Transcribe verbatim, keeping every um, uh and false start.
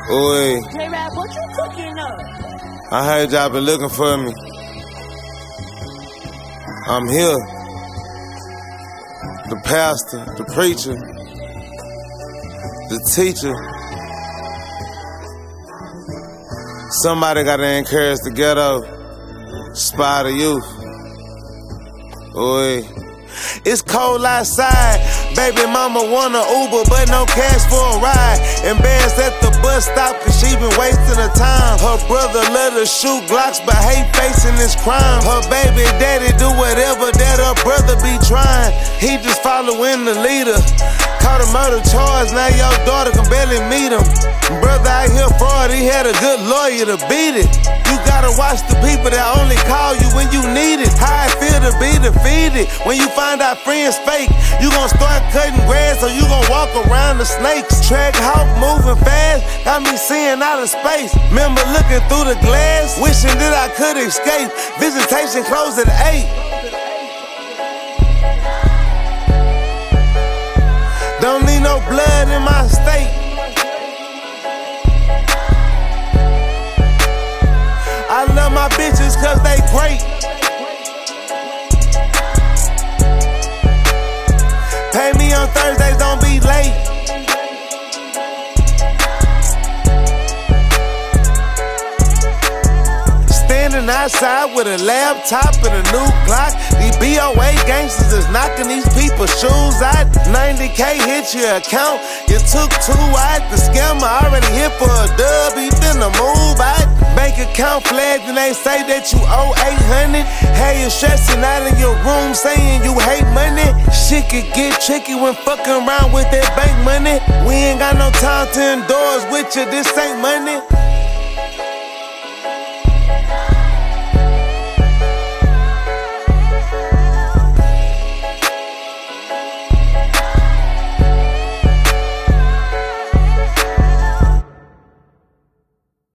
Oi. J-Rap, what you cooking up? I heard y'all been looking for me. I'm here. The pastor, the preacher, the teacher. Somebody gotta encourage the ghetto. Inspire the youth. Oi. It's cold outside. Baby mama want a Uber, but no cash for a ride. Embarrassed at the bus stop, cause she been wasting her time. Her brother let her shoot Glocks, but hate facing this crime. Her baby daddy do whatever that her brother be trying. He just following the leader. Caught a murder charge, now your daughter can barely meet him. Brother out here fraud, he had a good lawyer to beat it. You gotta watch the people that only call you when you need it. How it feel to be defeated. When you find out friends fake, you gon' start cutting grass, or you gon' walk around the snakes. Track hawk moving fast, got me seeing out of space. Remember looking through the glass, wishing that I could escape. Visitation closed at eight. Don't need no blood in my state. I love my bitches cause they great. Pay me on Thursdays, don't be late. Standing outside with a laptop and a new Glock. These B O A gangsters is knocking these people's shoes out. ninety K hit your account, you took two out. The scammer already hit for a dub, he finna move out. Bank account flagged and they say that you owe eight hundred. Hey, you stressing out in your room saying you hate money. Shit could get tricky when fucking around with that bank money. We ain't got no time to endorse with you, this ain't money.